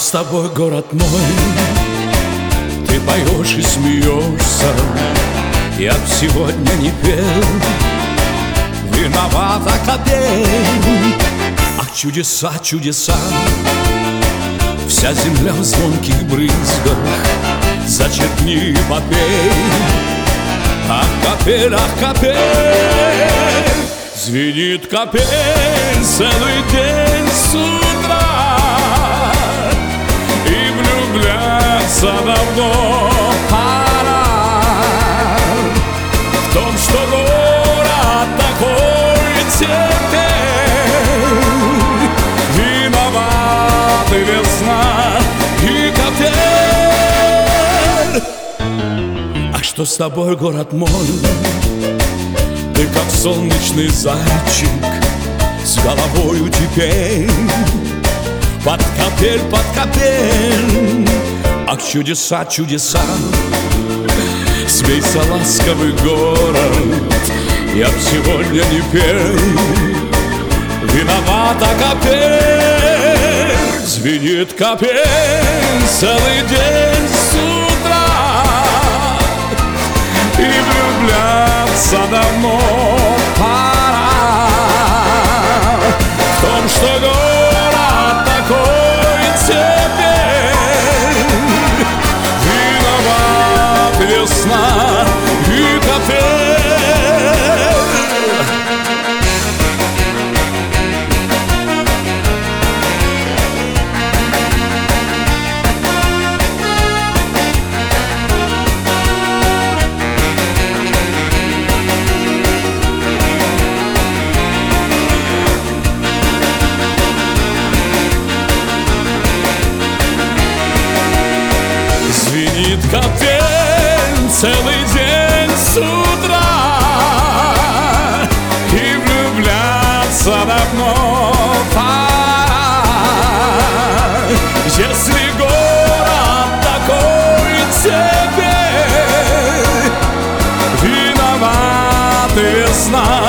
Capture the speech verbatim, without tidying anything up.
с тобой, город мой? Ты поешь и смеешься, я б сегодня не пел. Виновата капель. Ах, чудеса, чудеса, вся земля в звонких брызгах. Зачерпни, попей. Ах, капель, ах, капель. Звенит капель целый день с утра. И влюбляться давно пора. В том, что город такой теперь, виноваты весна и капель. А что с тобой, город мой? Ты как солнечный зайчик с головою теперь под капель, под капель. Ах, чудеса, чудеса, смейся, ласковый город, я б сегодня не пел. Виновата капель. Звенит капель целый день с утра. И влюбляться давно пора. В том, что город такой теперь, виноват весна и капель. Звенит капель целый день с утра. И влюбляться давно пора. Если город такой теперь, виноваты весна